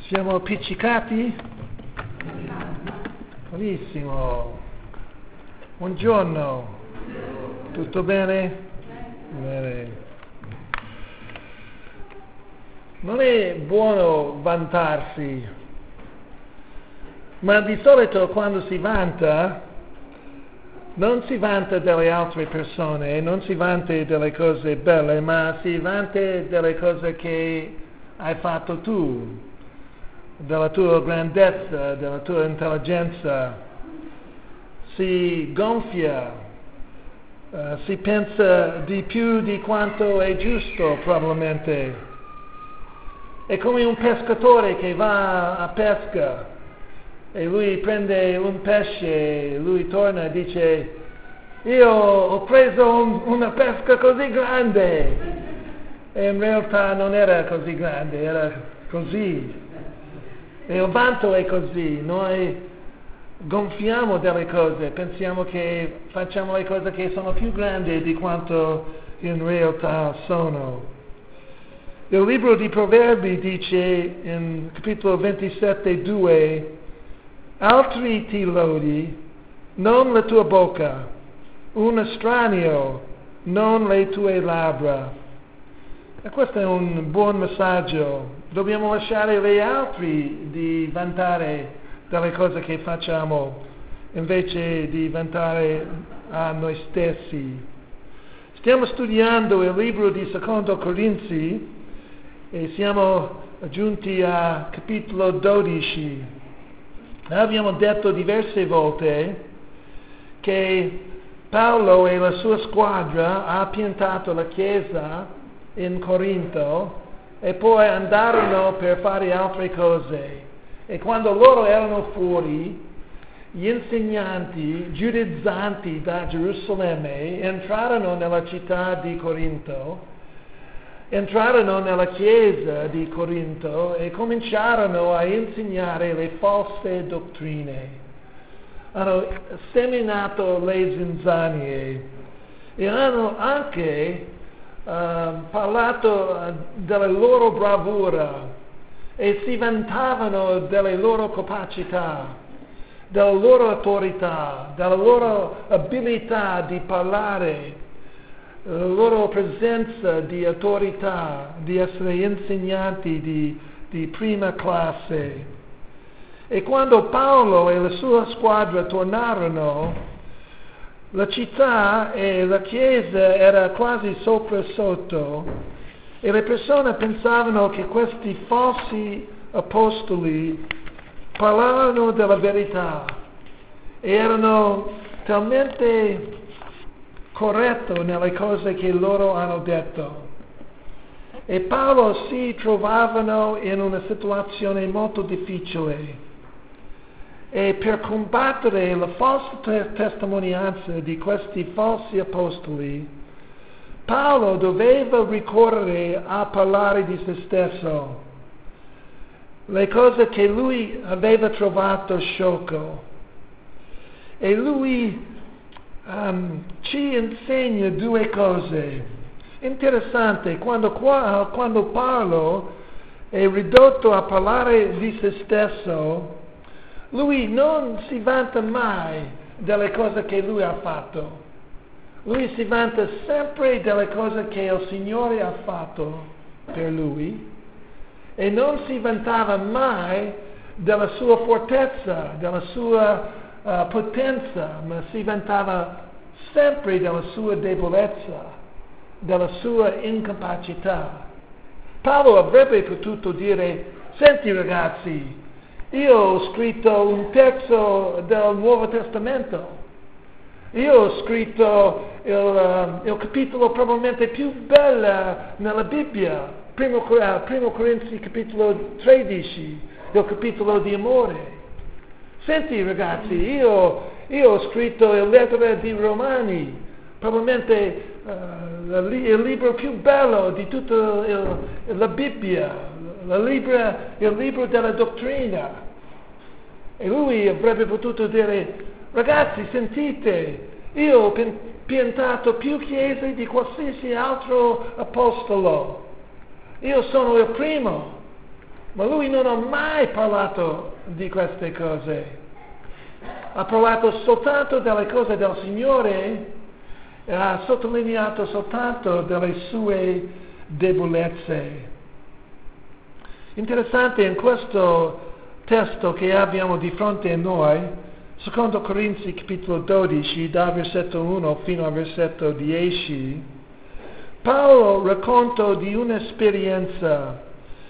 Siamo appiccicati? Benissimo. Buongiorno. Tutto bene? Bene. Non è buono vantarsi, ma di solito quando si vanta, non si vanta delle altre persone, non si vanta delle cose belle, ma si vanta delle cose che hai fatto tu, della tua grandezza, della tua intelligenza. Si gonfia, si pensa di più di quanto è giusto probabilmente. È come un pescatore che va a pesca e lui prende un pesce, lui torna e dice: io ho preso una pesca così grande, e in realtà non era così grande, era così. E il vanto è così, noi gonfiamo delle cose, pensiamo che facciamo le cose che sono più grandi di quanto in realtà sono. Il libro di Proverbi dice in capitolo 27:2: altri ti lodi, non la tua bocca, un estraneo, non le tue labbra. E questo è un buon messaggio. Dobbiamo lasciare gli altri di vantare delle cose che facciamo, invece di vantare a noi stessi. Stiamo studiando il libro di Secondo Corinzi e siamo giunti a capitolo 12. Abbiamo detto diverse volte che Paolo e la sua squadra ha piantato la chiesa in Corinto e poi andarono per fare altre cose. E quando loro erano fuori, gli insegnanti giudizzanti da Gerusalemme entrarono nella città di Corinto, entrarono nella chiesa di Corinto e cominciarono a insegnare le false dottrine. Hanno seminato le zinzanie e hanno anche parlato della loro bravura e si vantavano delle loro capacità, della loro autorità, della loro abilità di parlare, la loro presenza di autorità, di essere insegnanti di prima classe. E quando Paolo e la sua squadra tornarono, la città e la chiesa era quasi sopra sotto e le persone pensavano che questi falsi apostoli parlavano della verità e erano talmente corretti nelle cose che loro hanno detto. E Paolo si trovavano in una situazione molto difficile. E per combattere la falsa testimonianza di questi falsi apostoli, Paolo doveva ricorrere a parlare di se stesso, le cose che lui aveva trovato sciocco. E lui ci insegna due cose. Interessante, quando Paolo è ridotto a parlare di se stesso, lui non si vanta mai delle cose che lui ha fatto. Lui si vanta sempre delle cose che il Signore ha fatto per lui e non si vantava mai della sua fortezza, della sua potenza, ma si vantava sempre della sua debolezza, della sua incapacità. Paolo avrebbe potuto dire: senti ragazzi, io ho scritto un terzo del Nuovo Testamento. Io ho scritto il capitolo probabilmente più bello nella Bibbia, primo Corinzi capitolo 13, il capitolo di amore. Senti ragazzi, io ho scritto il lettera di Romani, probabilmente il libro più bello di tutta la Bibbia, il libro della dottrina. E lui avrebbe potuto dire: ragazzi, sentite, io ho piantato più chiese di qualsiasi altro apostolo. Io sono il primo. Ma lui non ha mai parlato di queste cose. Ha parlato soltanto delle cose del Signore e ha sottolineato soltanto delle sue debolezze. Interessante in questo testo che abbiamo di fronte a noi, secondo Corinzi capitolo 12, da versetto 1 fino al versetto 10, Paolo racconta di un'esperienza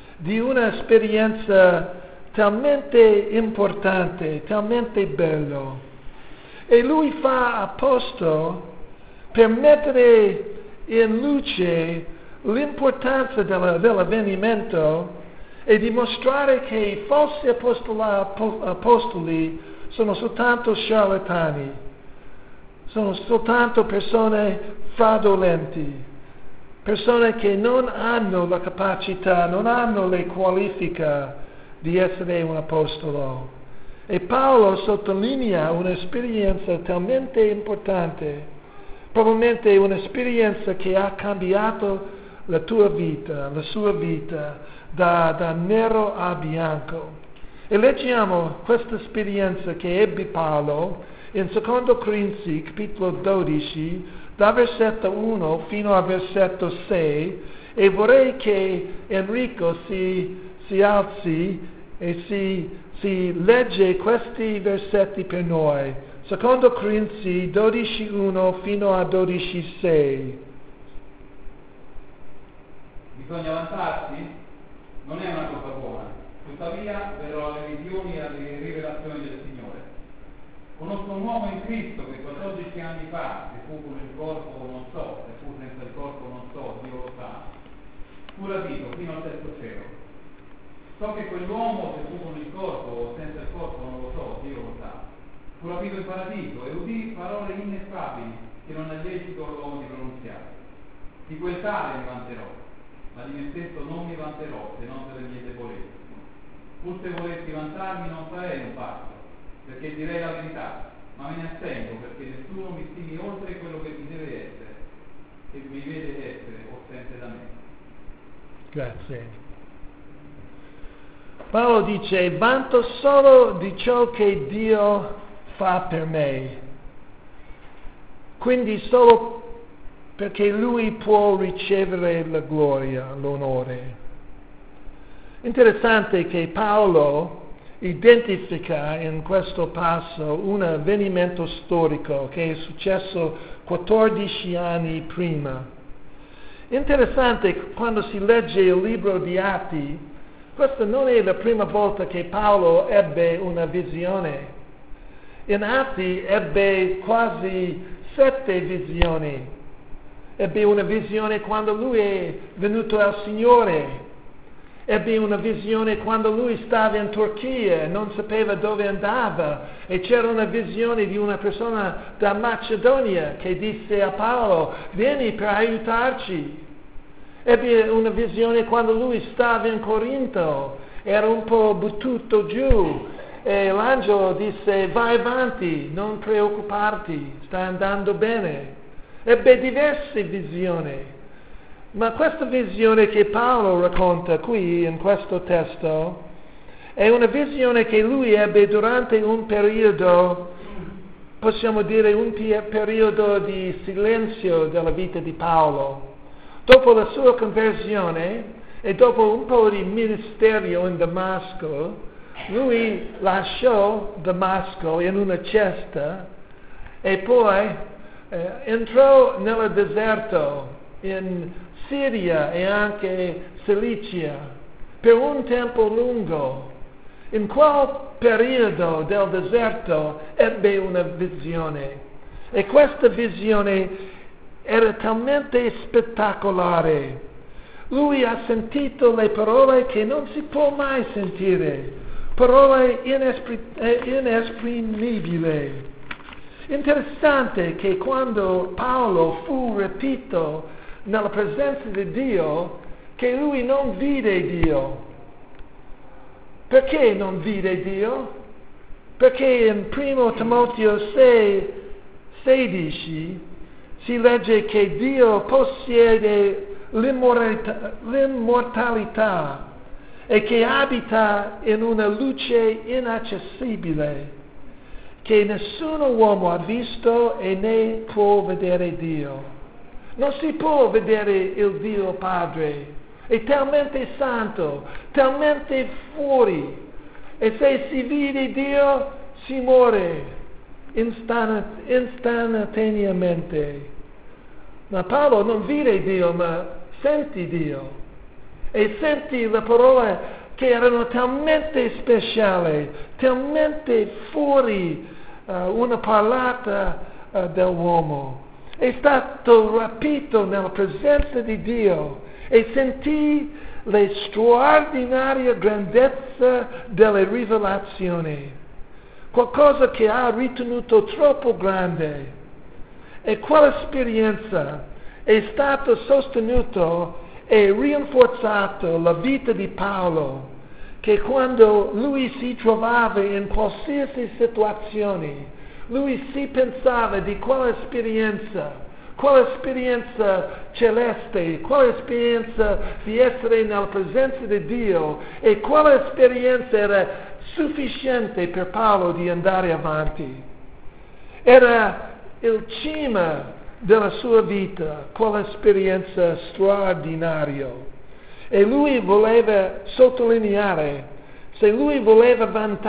talmente importante, talmente bello, e lui fa apposta per mettere in luce l'importanza dell'avvenimento e dimostrare che i falsi apostoli sono soltanto charlatani, sono soltanto persone fraudolenti, persone che non hanno la capacità, non hanno le qualifiche di essere un apostolo. E Paolo sottolinea un'esperienza talmente importante, probabilmente un'esperienza che ha cambiato la tua vita, la sua vita, da nero a bianco. E leggiamo questa esperienza che ebbe Paolo in 2 Corinzi, capitolo 12, da versetto 1 fino al versetto 6, e vorrei che Enrico si alzi e si legge questi versetti per noi. 2 Corinzi 12:1 fino a 12:6. Bisogna vantarsi? Non è una cosa buona. Tuttavia verrò alle visioni e alle rivelazioni del Signore. Conosco un uomo in Cristo che 14 anni fa, se fu con il corpo non so, se fu senza il corpo non so, Dio lo sa, fu rapito fino al terzo cielo. So che quell'uomo, se fu con il corpo o senza il corpo non lo so, Dio lo sa, fu rapito in paradiso e udì parole ineffabili che non è lecito all'uomo di pronunziare. Di quel tale mi vanterò, ma di me stesso non mi vanterò se non delle mie debolezze. Pur se volessi vantarmi non farei un passo, perché direi la verità, ma me ne astengo perché nessuno mi stimi oltre quello che mi deve essere, che mi vede essere o sente da me. Grazie. Paolo dice: vanto solo di ciò che Dio fa per me, quindi solo perché Lui può ricevere la gloria, l'onore. Interessante che Paolo identifica in questo passo un avvenimento storico che è successo 14 anni prima. Interessante quando si legge il libro di Atti, questa non è la prima volta che Paolo ebbe una visione. In Atti ebbe quasi 7 visioni. Ebbe una visione quando lui è venuto al Signore. Ebbe una visione quando lui stava in Turchia e non sapeva dove andava. E c'era una visione di una persona da Macedonia che disse a Paolo: vieni per aiutarci. Ebbe una visione quando lui stava in Corinto, era un po' buttato giù. E l'angelo disse: vai avanti, non preoccuparti, sta andando bene. Ebbe diverse visioni. Ma questa visione che Paolo racconta qui in questo testo è una visione che lui ebbe durante un periodo, possiamo dire un periodo di silenzio della vita di Paolo. Dopo la sua conversione e dopo un po' di ministero in Damasco, lui lasciò Damasco in una cesta e poi entrò nel deserto in Siria e anche Cilicia per un tempo lungo. In quel periodo del deserto ebbe una visione e questa visione era talmente spettacolare. Lui ha sentito le parole che non si può mai sentire, parole inesprimibili. Interessante che quando Paolo fu rapito nella presenza di Dio, che lui non vide Dio. Perché non vide Dio? Perché in 1 Timoteo 6:16 si legge che Dio possiede l'immortalità e che abita in una luce inaccessibile che nessuno uomo ha visto e né può vedere Dio. Non si può vedere il Dio Padre, è talmente santo, talmente fuori, e se si vede Dio si muore istantaneamente. Ma Paolo non vede Dio, ma senti Dio. E senti le parole che erano talmente speciali, talmente fuori una parlata dell'uomo. È stato rapito nella presenza di Dio e sentì la straordinaria grandezza delle rivelazioni, qualcosa che ha ritenuto troppo grande. E quell'esperienza è stata sostenuta e rinforzato la vita di Paolo, che quando lui si trovava in qualsiasi situazione, lui si pensava di quell'esperienza celeste, quell'esperienza di essere nella presenza di Dio, e quell'esperienza era sufficiente per Paolo di andare avanti. Era il cima della sua vita, quell'esperienza straordinaria. E lui voleva sottolineare, se lui voleva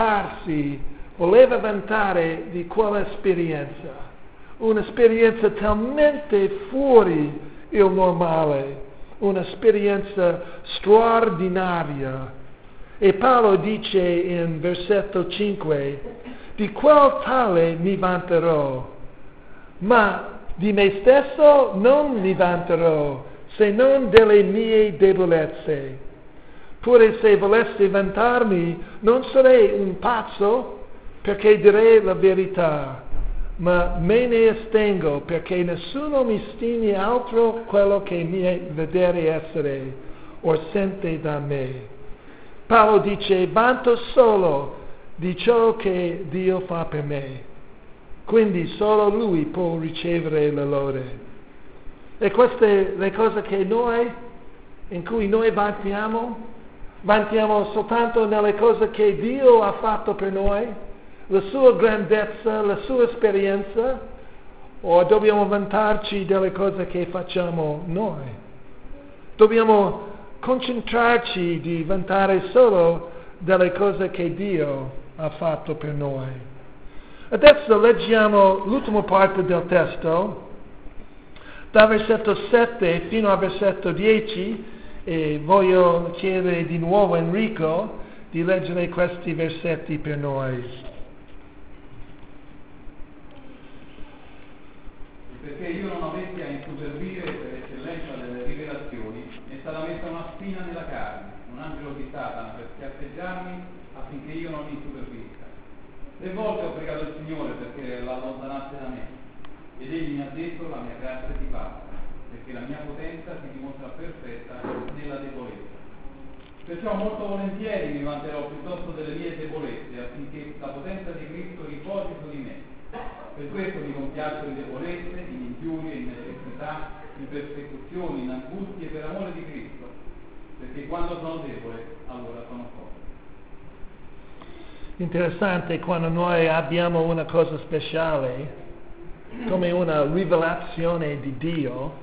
vantare di quell'esperienza, un'esperienza talmente fuori il normale, un'esperienza straordinaria. E Paolo dice in versetto 5, di quel tale mi vanterò, ma di me stesso non mi vanterò, se non delle mie debolezze. Pure se volessi vantarmi, non sarei un pazzo, perché direi la verità, ma me ne astengo, perché nessuno mi stimi altro quello che mi vedere essere o sente da me. Paolo dice, vanto solo di ciò che Dio fa per me. Quindi solo Lui può ricevere la lode. E queste le cose che in cui noi vantiamo soltanto nelle cose che Dio ha fatto per noi, la sua grandezza, la sua esperienza, o dobbiamo vantarci delle cose che facciamo noi? Dobbiamo concentrarci di vantare solo delle cose che Dio ha fatto per noi. Adesso leggiamo l'ultima parte del testo, dal versetto 7 fino al versetto 10, e voglio chiedere di nuovo a Enrico di leggere questi versetti per noi. Perché io non avessi a insupervire per eccellenza delle rivelazioni, è stata messa una spina nella carne, un angelo di Satana per schiaffeggiarmi affinché io non insupervisca. 3 volte ho pregato il Signore perché l'allontanasse da me, ed egli mi ha detto, la mia grazia ti basta, perché la mia potenza si dimostra perfetta nella debolezza. Perciò molto volentieri mi vanterò piuttosto delle mie debolezze, affinché la potenza di Cristo riposi su di me. Per questo mi compiaccio in debolezze, in ingiurie, in necessità, in persecuzioni, in angustie per amore di Cristo, perché quando sono debole, allora sono forte. Interessante, quando noi abbiamo una cosa speciale, come una rivelazione di Dio,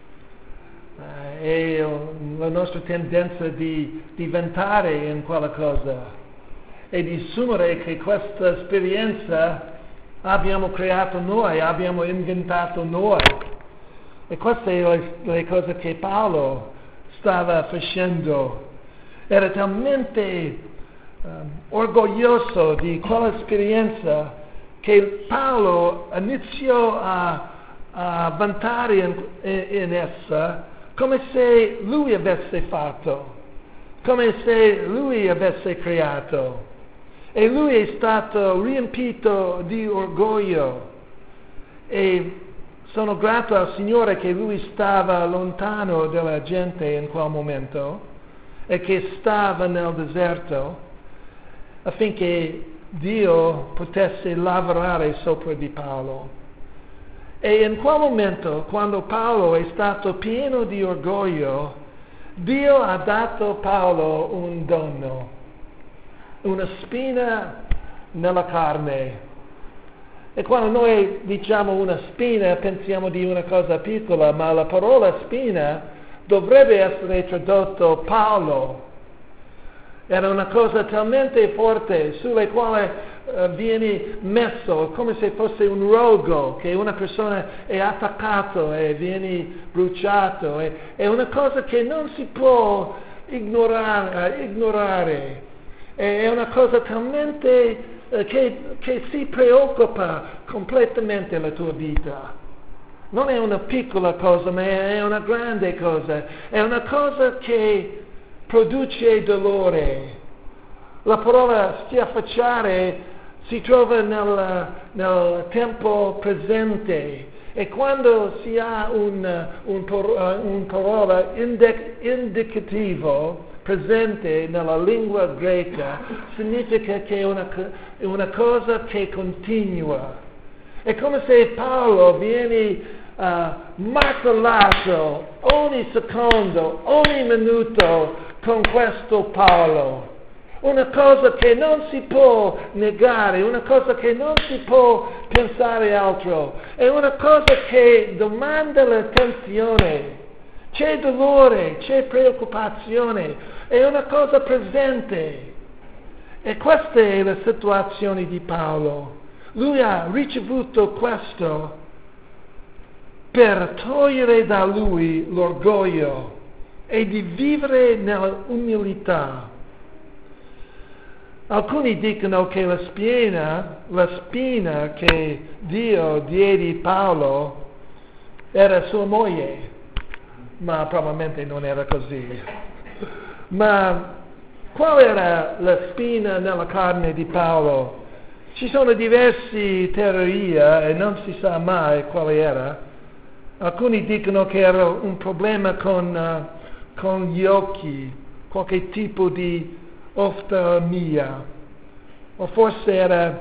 è la nostra tendenza di diventare in quella cosa e di assumere che questa esperienza abbiamo creato noi, abbiamo inventato noi. E queste sono le cose che Paolo stava facendo. Era talmente orgoglioso di quell'esperienza che Paolo iniziò a vantare in essa come se lui avesse fatto, come se lui avesse creato. E lui è stato riempito di orgoglio, e sono grato al Signore che lui stava lontano dalla gente in quel momento e che stava nel deserto affinché Dio potesse lavorare sopra di Paolo. E in quel momento, quando Paolo è stato pieno di orgoglio, Dio ha dato a Paolo un dono, una spina nella carne. E quando noi diciamo una spina pensiamo di una cosa piccola, ma la parola spina dovrebbe essere tradotto Paolo. Era una cosa talmente forte sulle quale viene messo come se fosse un rogo, che una persona è attaccato e viene bruciato. È una cosa che non si può ignorare. È una cosa talmente che si preoccupa completamente la tua vita. Non è una piccola cosa, ma è una grande cosa. È una cosa che produce dolore. La parola schiaffeggiare si trova nel tempo presente, e quando si ha un parola indicativo presente nella lingua greca, significa che è una cosa che continua. È come se Paolo viene martellato ogni secondo, ogni minuto con questo Paolo. Una cosa che non si può negare, una cosa che non si può pensare altro. È una cosa che domanda l'attenzione. C'è dolore, c'è preoccupazione, è una cosa presente. E questa è la situazione di Paolo. Lui ha ricevuto questo per togliere da lui l'orgoglio e di vivere nell'umiltà. Alcuni dicono che la spina che Dio diede a Paolo era sua moglie, ma probabilmente non era così. Ma qual era la spina nella carne di Paolo? Ci sono diverse teorie e non si sa mai quale era. Alcuni dicono che era un problema con gli occhi, qualche tipo di oftalmia, o forse era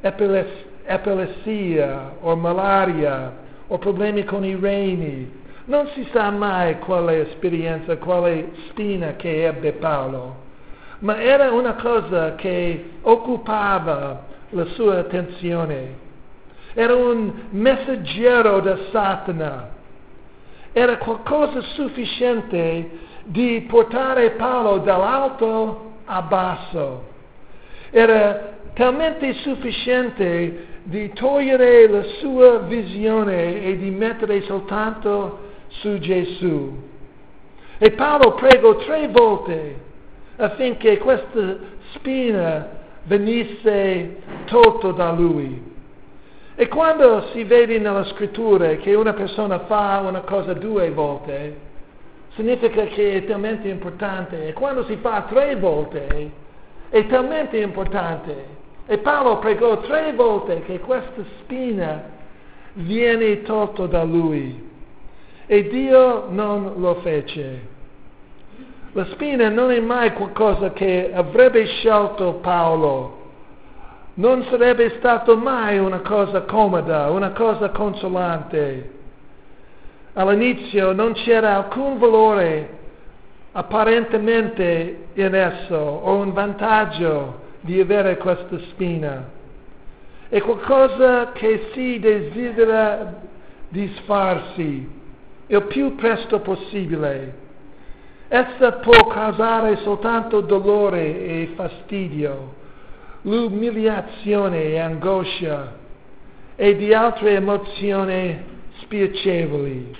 epilessia o malaria o problemi con i reni. Non si sa mai quale esperienza, quale spina che ebbe Paolo, ma era una cosa che occupava la sua attenzione. Era un messaggero da Satana. Era qualcosa sufficiente di portare Paolo dall'alto a basso. Era talmente sufficiente di togliere la sua visione e di mettere soltanto su Gesù. E Paolo pregò 3 volte affinché questa spina venisse tolta da lui. E quando si vede nella scrittura che una persona fa una cosa 2 volte, significa che è talmente importante. E quando si fa 3 volte, è talmente importante. E Paolo pregò 3 volte che questa spina viene tolta da lui. E Dio non lo fece. La spina non è mai qualcosa che avrebbe scelto Paolo. Non sarebbe stato mai una cosa comoda, una cosa consolante. All'inizio non c'era alcun valore apparentemente in esso o un vantaggio di avere questa spina. È qualcosa che si desidera disfarsi il più presto possibile. Essa può causare soltanto dolore e fastidio, l'umiliazione e angoscia e di altre emozioni spiacevoli.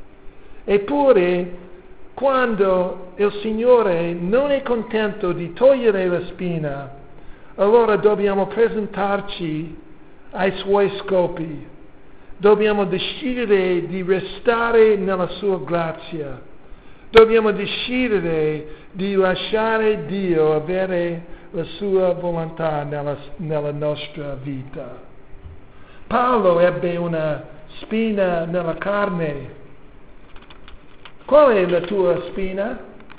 Eppure, quando il Signore non è contento di togliere la spina, allora dobbiamo presentarci ai Suoi scopi. Dobbiamo decidere di restare nella Sua grazia. Dobbiamo decidere di lasciare Dio avere la Sua volontà nella nostra vita. Paolo ebbe una spina nella carne. Qual è la tua spina?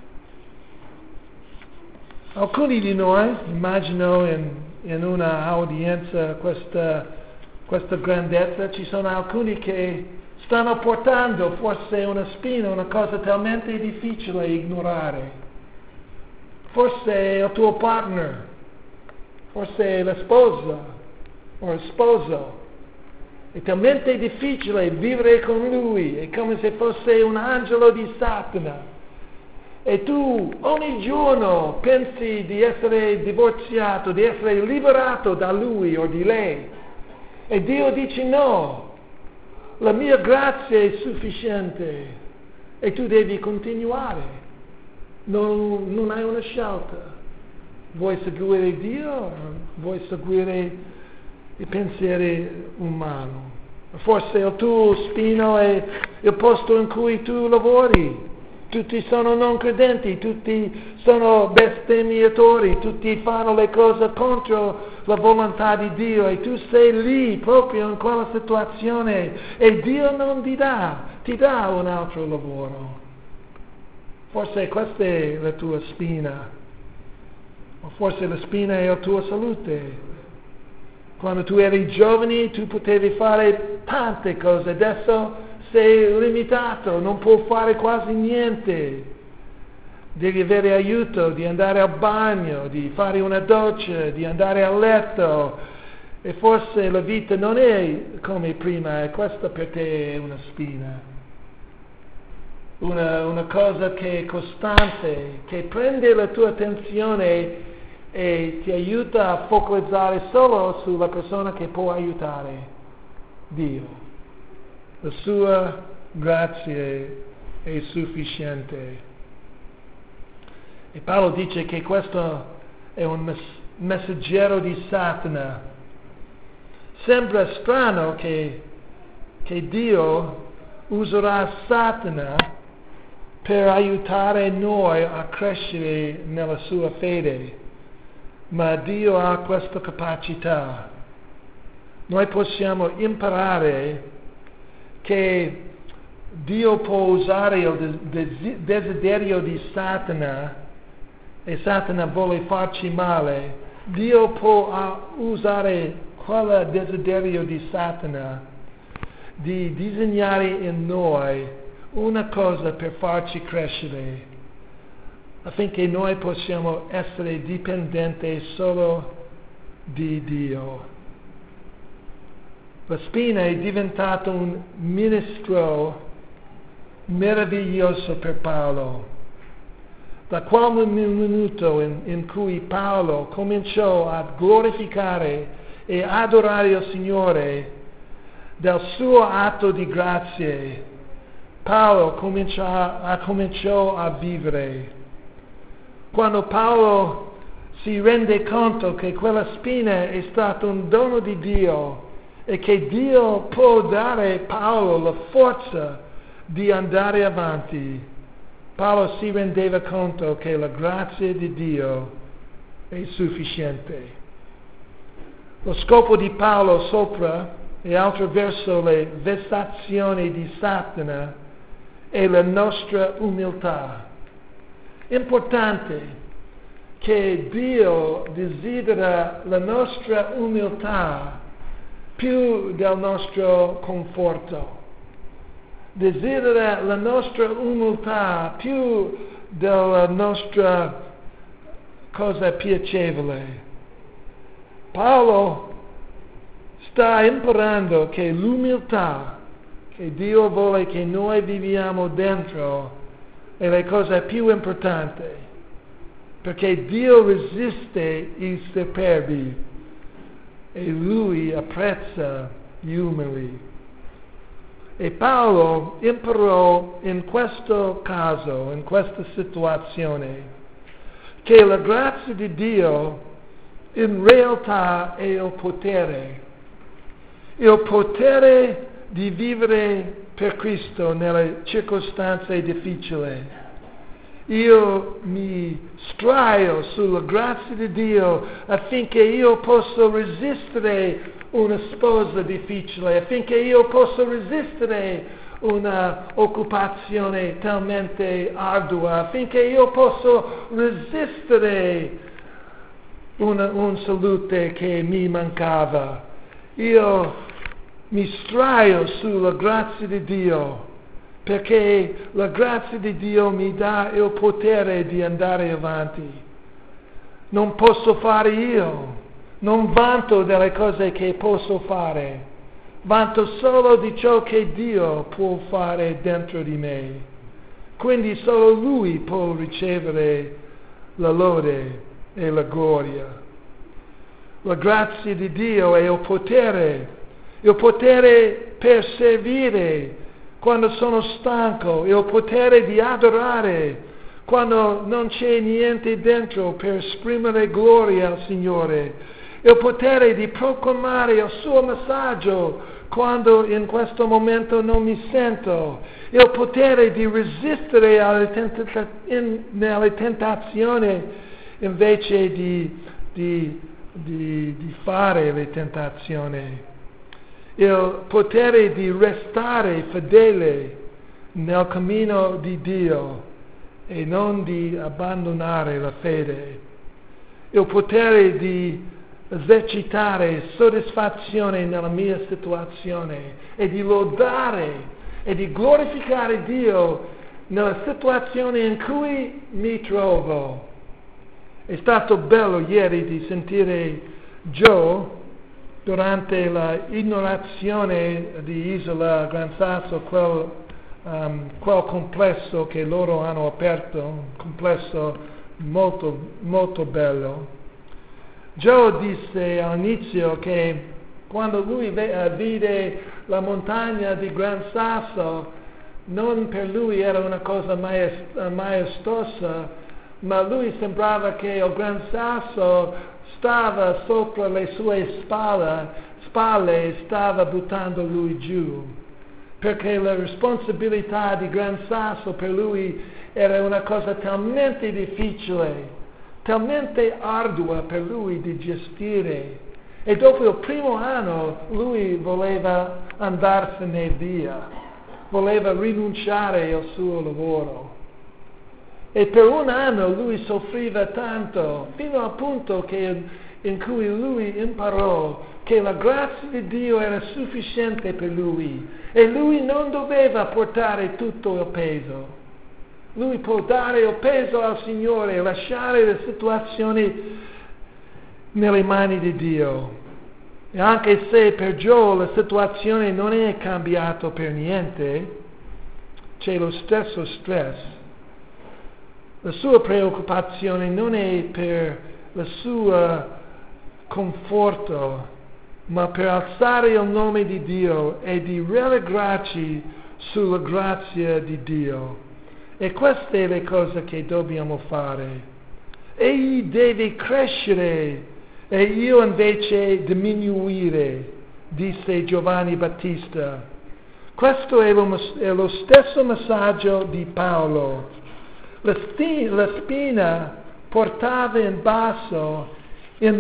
Alcuni di noi, immagino in una udienza questa grandezza, ci sono alcuni che stanno portando forse una spina, una cosa talmente difficile da ignorare. Forse il tuo partner, forse la sposa o il sposo. È talmente difficile vivere con lui, è come se fosse un angelo di Satana. E tu ogni giorno pensi di essere divorziato, di essere liberato da lui o di lei. E Dio dice no, la mia grazia è sufficiente e tu devi continuare. Non hai una scelta. Vuoi seguire Dio o vuoi seguire i pensieri umani? Forse il tuo spino è il posto in cui tu lavori. Tutti sono non credenti, tutti sono bestemmiatori, tutti fanno le cose contro la volontà di Dio e tu sei lì proprio in quella situazione e Dio non ti dà un altro lavoro. Forse questa è la tua spina, o forse la spina è la tua salute. Quando tu eri giovane tu potevi fare tante cose, adesso sei limitato, non puoi fare quasi niente. Devi avere aiuto di andare al bagno, di fare una doccia, di andare a letto. E forse la vita non è come prima e questa per te è una spina. Una cosa che è costante, che prende la tua attenzione e ti aiuta a focalizzare solo sulla persona che può aiutare, Dio. La sua grazia è sufficiente. E Paolo dice che questo è un messaggero di Satana. Sembra strano che Dio userà Satana per aiutare noi a crescere nella sua fede, ma Dio ha questa capacità. Noi possiamo imparare che Dio può usare il desiderio di Satana e Satana vuole farci male. Dio può usare quel desiderio di Satana di disegnare in noi una cosa per farci crescere affinché noi possiamo essere dipendenti solo di Dio. La spina è diventato un ministro meraviglioso per Paolo. Da quel minuto in cui Paolo cominciò a glorificare e adorare il Signore del suo atto di grazie, Paolo cominciò a vivere. Quando Paolo si rende conto che quella spina è stato un dono di Dio e che Dio può dare a Paolo la forza di andare avanti, Paolo si rendeva conto che la grazia di Dio è sufficiente. Lo scopo di Paolo sopra e attraverso le vessazioni di Satana è la nostra umiltà. Importante che Dio desidera la nostra umiltà più del nostro conforto. Desidera la nostra umiltà più della nostra cosa piacevole. Paolo sta imparando che l'umiltà che Dio vuole che noi viviamo dentro è la cosa più importante, perché Dio resiste i superbi e Lui apprezza gli umili. E Paolo imparò in questo caso, in questa situazione, che la grazia di Dio in realtà è il potere di vivere per Cristo nelle circostanze difficili. Io mi straio sulla grazia di Dio affinché io possa resistere una sposa difficile, affinché io possa resistere una occupazione talmente ardua, affinché io possa resistere una salute che mi mancava. Io mi sdraio sulla grazia di Dio, perché la grazia di Dio mi dà il potere di andare avanti. Non posso fare io, non vanto delle cose che posso fare, vanto solo di ciò che Dio può fare dentro di me. Quindi solo Lui può ricevere la lode e la gloria. La grazia di Dio è il potere per servire quando sono stanco, il potere di adorare quando non c'è niente dentro, per esprimere gloria al Signore, il potere di proclamare il suo messaggio quando in questo momento non mi sento, il potere di resistere nelle tentazioni invece di fare le tentazioni, il potere di restare fedele nel cammino di Dio e non di abbandonare la fede, il potere di esercitare soddisfazione nella mia situazione e di lodare e di glorificare Dio nella situazione in cui mi trovo. È stato bello ieri di sentire Joe durante l'inaugurazione di Isola Gran Sasso, quel complesso che loro hanno aperto, un complesso molto, molto bello. Joe disse all'inizio che quando lui vide la montagna di Gran Sasso, non per lui era una cosa maestosa, ma lui sembrava che il Gran Sasso stava sopra le sue spalle e stava buttando lui giù, perché la responsabilità di Gran Sasso per lui era una cosa talmente difficile, talmente ardua per lui di gestire, e dopo il primo anno lui voleva andarsene via, voleva rinunciare al suo lavoro. E per un anno lui soffriva tanto, fino al punto in cui lui imparò che la grazia di Dio era sufficiente per lui e lui non doveva portare tutto il peso. Lui può dare il peso al Signore e lasciare le situazioni nelle mani di Dio. E anche se per Joe la situazione non è cambiata per niente, c'è lo stesso stress. La sua preoccupazione non è per il suo conforto, ma per alzare il nome di Dio e di rallegrarci sulla grazia di Dio. E queste sono le cose che dobbiamo fare. Egli deve crescere e io invece diminuire, disse Giovanni Battista. Questo è lo stesso messaggio di Paolo. La spina portava in basso in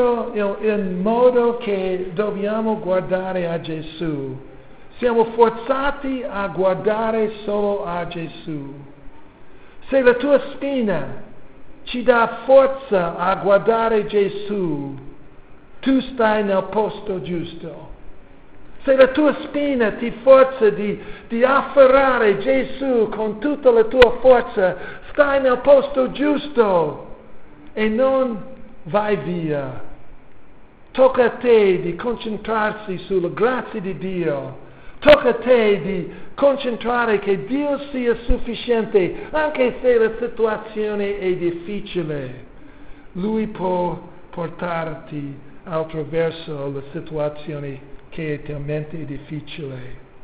modo che dobbiamo guardare a Gesù. Siamo forzati a guardare solo a Gesù. Se la tua spina ci dà forza a guardare Gesù, tu stai nel posto giusto. Se la tua spina ti forza di afferrare Gesù con tutta la tua forza, stai nel posto giusto e non vai via. Tocca a te di concentrarsi sulla grazia di Dio. Tocca a te di concentrare che Dio sia sufficiente, anche se la situazione è difficile. Lui può portarti attraverso la situazione che è talmente difficile.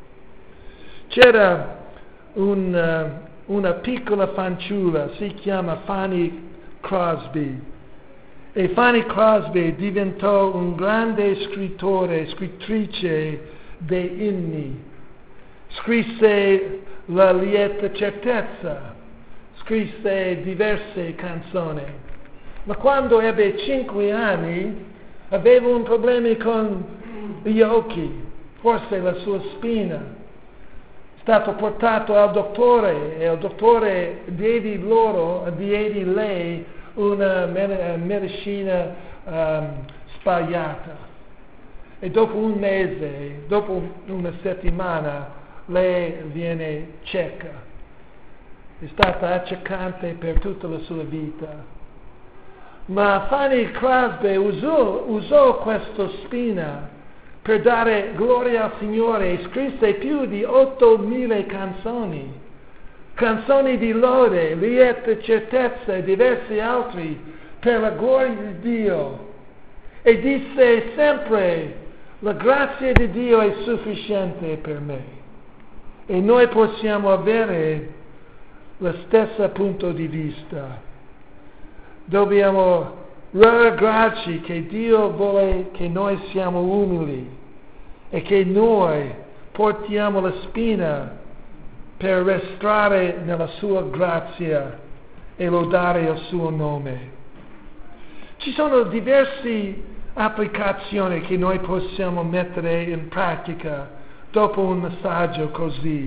C'era una piccola fanciulla, si chiama Fanny Crosby, e Fanny Crosby diventò un grande scrittrice dei inni. Scrisse La lieta certezza, scrisse diverse canzoni, ma quando ebbe 5 anni aveva un problema con gli occhi, forse la sua spina. È stato portato al dottore e il dottore diede lei una medicina sbagliata. e dopo un mese, dopo una settimana, lei viene cieca. È stata accecante per tutta la sua vita. Ma Fanny Crosby usò questa spina per dare gloria al Signore e scrisse più di 8.000 canzoni di lode, lieta certezza e diversi altri per la gloria di Dio. E disse sempre: la grazia di Dio è sufficiente per me. E noi possiamo avere lo stesso punto di vista. Dobbiamo rallegrarci che Dio vuole che noi siamo umili e che noi portiamo la spina per restare nella sua grazia e lodare il suo nome. Ci sono diverse applicazioni che noi possiamo mettere in pratica dopo un messaggio così.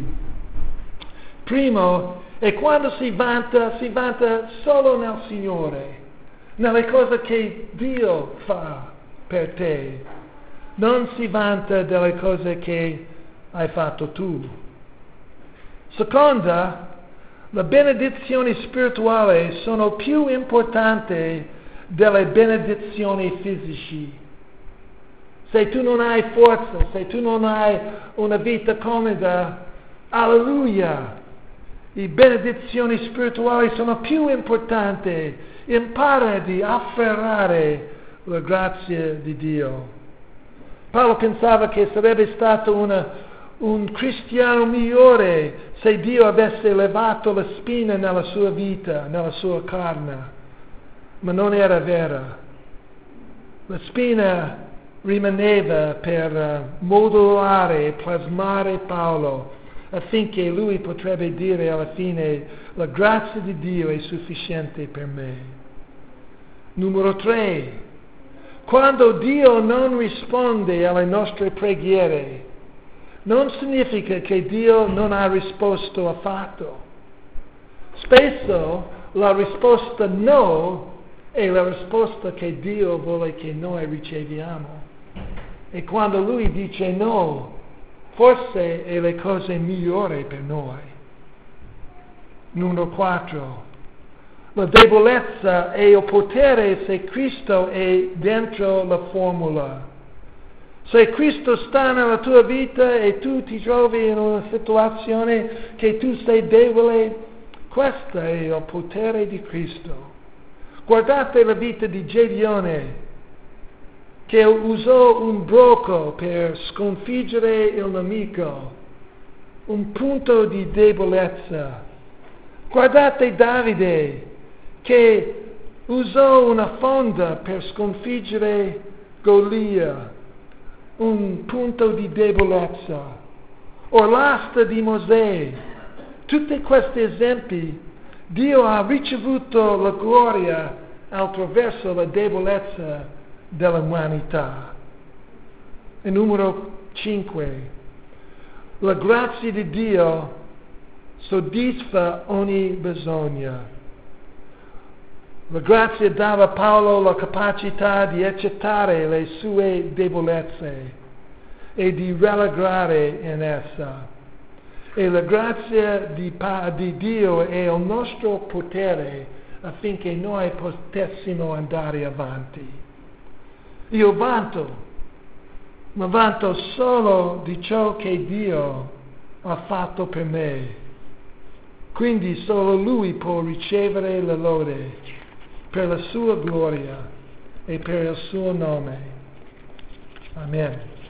Primo, è quando si vanta solo nel Signore, nelle cose che Dio fa per te. Non si vanta delle cose che hai fatto tu. Seconda, le benedizioni spirituali sono più importanti delle benedizioni fisici. Se tu non hai forza, se tu non hai una vita comoda, alleluia! Le benedizioni spirituali sono più importanti. Impara ad afferrare la grazia di Dio. Paolo pensava che sarebbe stato un cristiano migliore se Dio avesse levato la spina nella sua vita, nella sua carne. Ma non era vera. La spina rimaneva per modulare e plasmare Paolo, affinché lui potrebbe dire alla fine: la grazia di Dio è sufficiente per me. Numero 3. Quando Dio non risponde alle nostre preghiere, non significa che Dio non ha risposto affatto. Spesso la risposta no è la risposta che Dio vuole che noi riceviamo. E quando Lui dice no, forse è le cose migliori per noi. Numero 4. La debolezza e il potere se Cristo è dentro la formula. Se Cristo sta nella tua vita e tu ti trovi in una situazione che tu sei debole, questo è il potere di Cristo. Guardate la vita di Gedeone, che usò un broco per sconfiggere il nemico, un punto di debolezza. Guardate Davide, che usò una fonda per sconfiggere Golia, un punto di debolezza. O l'asta di Mosè. Tutti questi esempi, Dio ha ricevuto la gloria attraverso la debolezza dell'umanità. E numero 5. La grazia di Dio soddisfa ogni bisogno. La grazia dava a Paolo la capacità di accettare le sue debolezze e di rallegrare in essa. E la grazia di Dio è il nostro potere affinché noi potessimo andare avanti. Io ma vanto solo di ciò che Dio ha fatto per me. Quindi solo Lui può ricevere la lode per la sua gloria e per il suo nome. Amen.